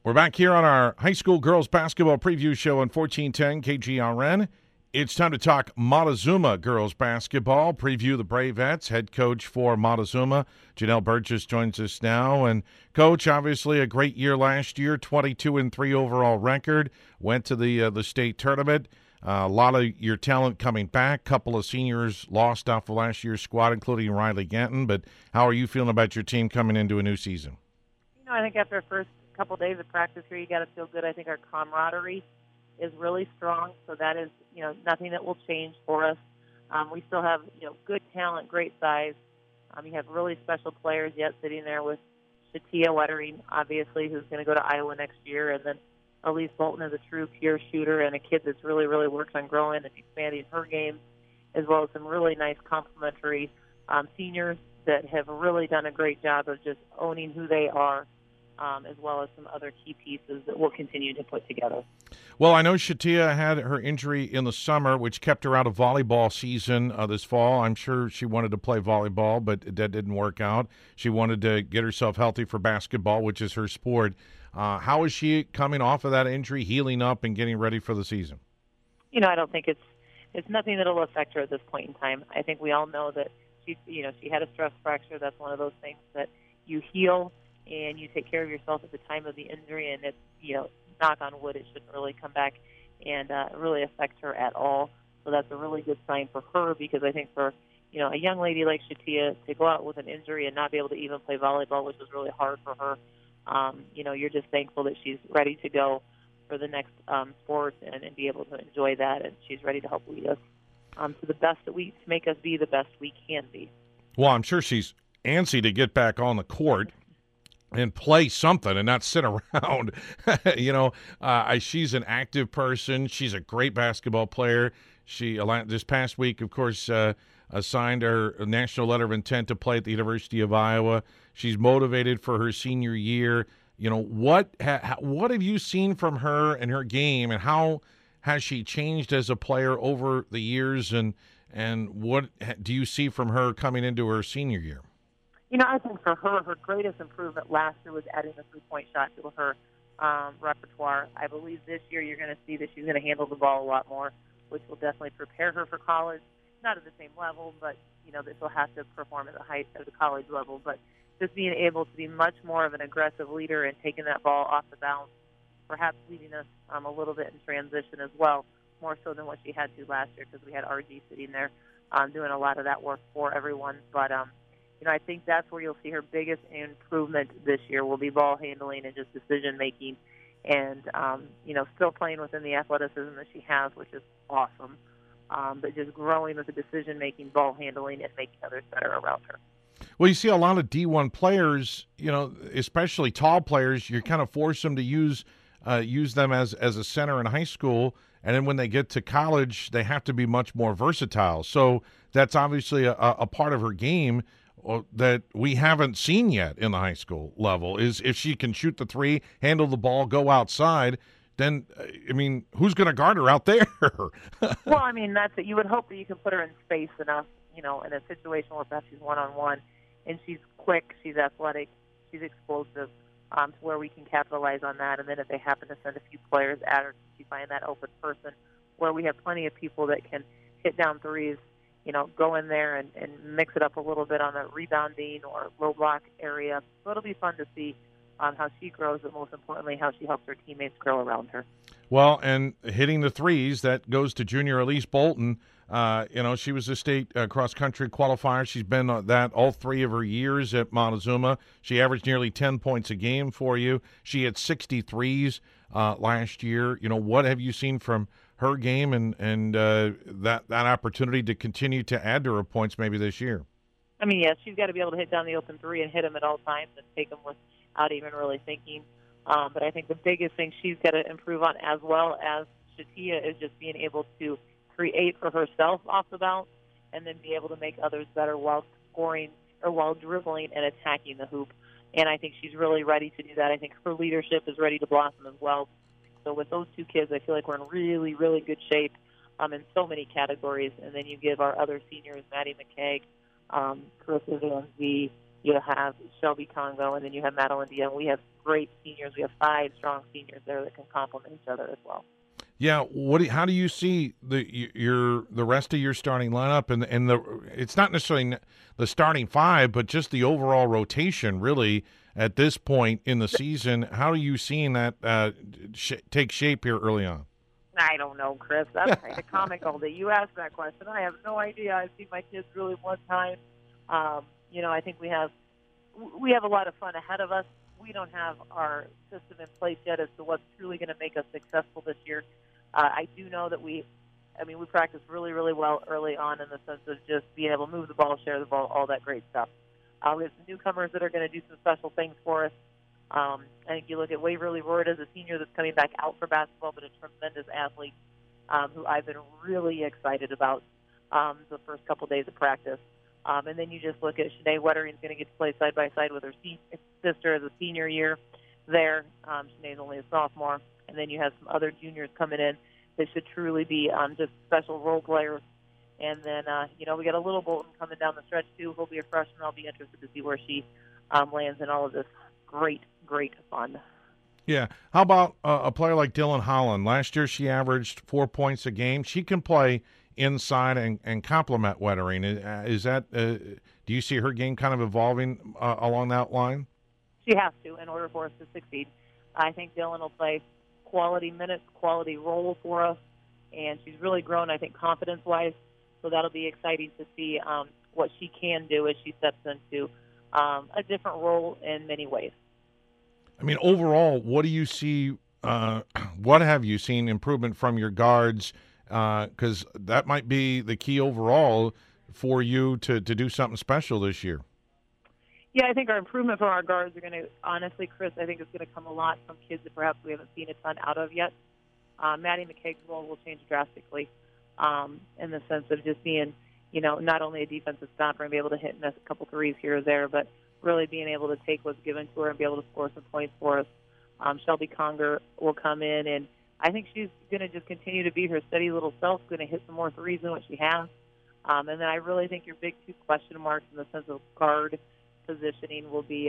We're back here on our high school girls basketball preview show on 1410 KGRN. It's time to talk Montezuma girls basketball, preview the Bravettes. Head coach for Montezuma, Janelle Burgess, joins us now. And, Coach, obviously a great year last year, 22-3 overall record, went to the state tournament. A lot of your talent coming back. Couple of seniors lost off of last year's squad, including Riley Ganton. But how are you feeling about your team coming into a new season? I think after our first couple of days of practice here, you got to feel good. I think our camaraderie is really strong, so that is, nothing that will change for us. We still have, good talent, great size. You have really special players yet sitting there with Shatia Wettering, obviously, who's going to go to Iowa next year, and then Elise Bolton is a true pure shooter and a kid that's really, really worked on growing and expanding her game, as well as some really nice complementary seniors that have really done a great job of just owning who they are. As well as some other key pieces that we'll continue to put together. Well, I know Shatia had her injury in the summer, which kept her out of volleyball season this fall. I'm sure she wanted to play volleyball, but that didn't work out. She wanted to get herself healthy for basketball, which is her sport. How is she coming off of that injury, healing up, and getting ready for the season? I don't think it's nothing that will affect her at this point in time. I think we all know that she had a stress fracture. That's one of those things that you heal and you take care of yourself at the time of the injury, and it's, knock on wood, it shouldn't really come back and really affect her at all. So that's a really good sign for her, because I think for, a young lady like Shatia to go out with an injury and not be able to even play volleyball, which was really hard for her, you're just thankful that she's ready to go for the next sport and be able to enjoy that, and she's ready to help lead us to the best to make us be the best we can be. Well, I'm sure she's antsy to get back on the court and play something and not sit around. She's an active person. She's a great basketball player. She, this past week, of course, signed her national letter of intent to play at the University of Iowa. She's motivated for her senior year. What have you seen from her and her game, and how has she changed as a player over the years, and what do you see from her coming into her senior year? I think for her greatest improvement last year was adding the three-point shot to her repertoire. I believe this year you're going to see that she's going to handle the ball a lot more, which will definitely prepare her for college. Not at the same level, but, that she'll have to perform at the height of the college level. But just being able to be much more of an aggressive leader and taking that ball off the bounce, perhaps leading us a little bit in transition as well, more so than what she had to last year, because we had RG sitting there doing a lot of that work for everyone. But, I think that's where you'll see her biggest improvement this year will be ball handling and just decision-making and, still playing within the athleticism that she has, which is awesome, but just growing with the decision-making, ball handling, and making others better around her. Well, you see a lot of D1 players, especially tall players, you kind of force them to use them as a center in high school, and then when they get to college, they have to be much more versatile. So that's obviously a part of her game that we haven't seen yet in the high school level, is if she can shoot the three, handle the ball, go outside, then, who's going to guard her out there? Well, that's it. You would hope that you can put her in space enough, in a situation where perhaps she's one-on-one, and she's quick, she's athletic, she's explosive, to where we can capitalize on that. And then if they happen to send a few players at her, she find that open person where we have plenty of people that can hit down threes, go in there and mix it up a little bit on the rebounding or low block area. So it'll be fun to see how she grows, but most importantly, how she helps her teammates grow around her. Well, and hitting the threes, that goes to junior Elise Bolton. She was a state cross-country qualifier. She's been that all 3 of her years at Montezuma. She averaged nearly 10 points a game for you. She had 63s last year. What have you seen from her game and that opportunity to continue to add to her points maybe this year? Yes, she's got to be able to hit down the open three and hit them at all times and take them without even really thinking. But I think the biggest thing she's got to improve on, as well as Shatia, is just being able to create for herself off the bounce and then be able to make others better while scoring or while dribbling and attacking the hoop. And I think she's really ready to do that. I think her leadership is ready to blossom as well. So with those two kids, I feel like we're in really, really good shape in so many categories. And then you give our other seniors, Maddie McKeag, Carissa Van Zee, You have Shelby Congo, and then you have Madeline Dion. We have great seniors. We have 5 strong seniors there that can complement each other as well. Yeah, how do you see the rest of your starting lineup and the it's not necessarily the starting 5, but just the overall rotation really at this point in the season? How are you seeing that take shape here early on? I don't know, Chris. That's kind of comical that you asked that question. I have no idea. I've seen my kids really one time. I think we have a lot of fun ahead of us. We don't have our system in place yet as to what's truly going to make us successful this year. I do know that we practice really, really well early on in the sense of just being able to move the ball, share the ball, all that great stuff. We have some newcomers that are going to do some special things for us. I think you look at Waverly Royd as a senior that's coming back out for basketball, but a tremendous athlete who I've been really excited about the first couple days of practice. And then you just look at Shanae Wettering's going to get to play side by side with her sister as a senior year there. Shanae's only a sophomore. And then you have some other juniors coming in that should truly be just special role players. And then, we got a little Bolton coming down the stretch, too. He'll be a freshman. I'll be interested to see where she lands in all of this great fun. Yeah. How about a player like Dylan Holland? Last year she averaged 4 points a game. She can play inside and complement Wettering. Is that do you see her game kind of evolving along that line? She has to in order for us to succeed. I think Dylan will play quality minutes, quality role for us, and she's really grown, I think, confidence-wise. So that'll be exciting to see what she can do as she steps into a different role in many ways. I mean, overall, what do you see? What have you seen improvement from your guards? Because that might be the key overall for you to do something special this year. Yeah, I think our improvement from our guards are going to, honestly, Chris, I think it's going to come a lot from kids that perhaps we haven't seen a ton out of yet. Maddie McKaig's role will change drastically in the sense of just being, not only a defensive stopper and be able to hit and miss a couple threes here or there, but really being able to take what's given to her and be able to score some points for us. Shelby Conger will come in, and I think she's going to just continue to be her steady little self, going to hit some more threes than what she has. And then I really think your big 2 question marks in the sense of guard positioning will be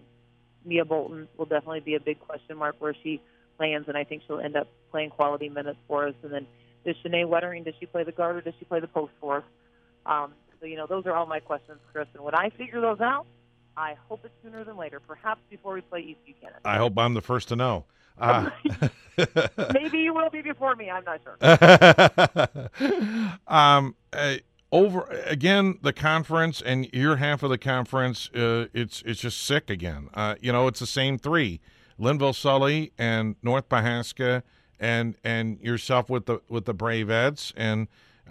Mia Bolton will definitely be a big question mark where she lands, and I think she'll end up playing quality minutes for us. And then does Shanae Wettering, does she play the guard or does she play the post for us? Those are all my questions, Chris. And when I figure those out, I hope it's sooner than later, perhaps before we play East Buchanan. I hope I'm the first to know. Maybe you will be before me. I'm not sure. Over again, the conference and your half of the conference, it's just sick again. It's the same 3: Linville Sully and North Pahaska, and yourself with the Bravettes, and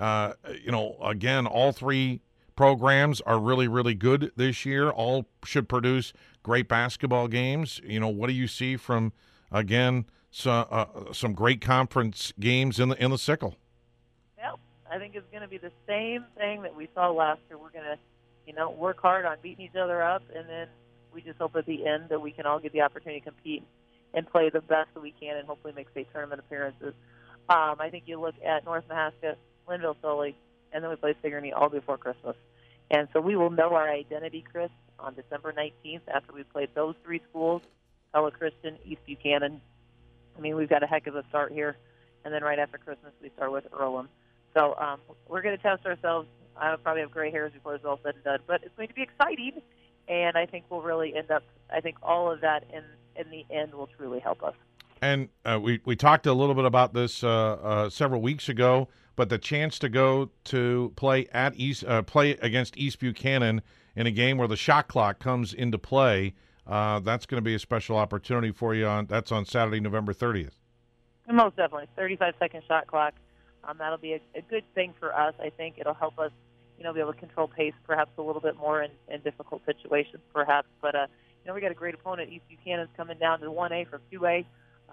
again, all 3 programs are really, really good this year. All should produce great basketball games. What do you see from, again, some great conference games in the Sickle? Well, I think it's going to be the same thing that we saw last year. We're going to, work hard on beating each other up, and then we just hope at the end that we can all get the opportunity to compete and play the best that we can and hopefully make state tournament appearances. I think you look at North Mahaska, Linville Sully, and then we play Sigourney all before Christmas. And so we will know our identity, Chris, on December 19th after we've played those 3 schools, Pella Christian, East Buchanan. I mean, we've got a heck of a start here. And then right after Christmas, we start with Earlham. So we're going to test ourselves. I'll probably have gray hairs before it's all said and done. But it's going to be exciting, and I think we'll really end up – I think all of that in the end will truly help us. And we talked a little bit about this several weeks ago, but the chance to go to play against East Buchanan in a game where the shot clock comes into play, that's going to be a special opportunity for you. That's on Saturday, November 30th. Most definitely, 35-second shot clock. That'll be a good thing for us. I think it'll help us, be able to control pace perhaps a little bit more in difficult situations, perhaps. But we got a great opponent. East Buchanan's coming down to 1A from 2A.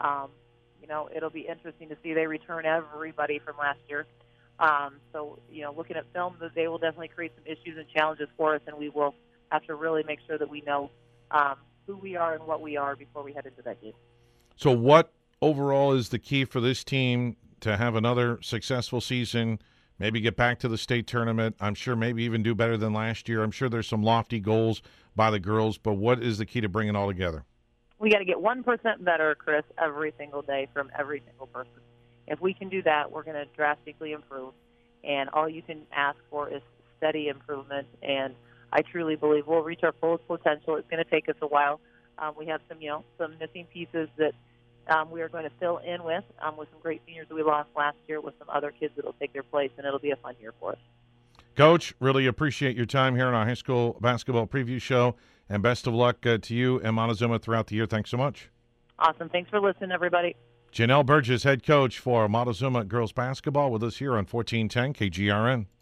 It'll be interesting to see they return everybody from last year. So, looking at film, they will definitely create some issues and challenges for us, and we will have to really make sure that we know who we are and what we are before we head into that game. So what overall is the key for this team to have another successful season, maybe get back to the state tournament? I'm sure maybe even do better than last year. I'm sure there's some lofty goals by the girls, but what is the key to bringing it all together? We got to get 1% better, Chris, every single day from every single person. If we can do that, we're going to drastically improve. And all you can ask for is steady improvement. And I truly believe we'll reach our fullest potential. It's going to take us a while. We have some missing pieces that we are going to fill in with some great seniors that we lost last year, with some other kids that will take their place, and it'll be a fun year for us. Coach, really appreciate your time here on our high school basketball preview show, and best of luck to you and Montezuma throughout the year. Thanks so much. Awesome. Thanks for listening, everybody. Janelle Burgess, head coach for Montezuma girls basketball, with us here on 1410 KGRN.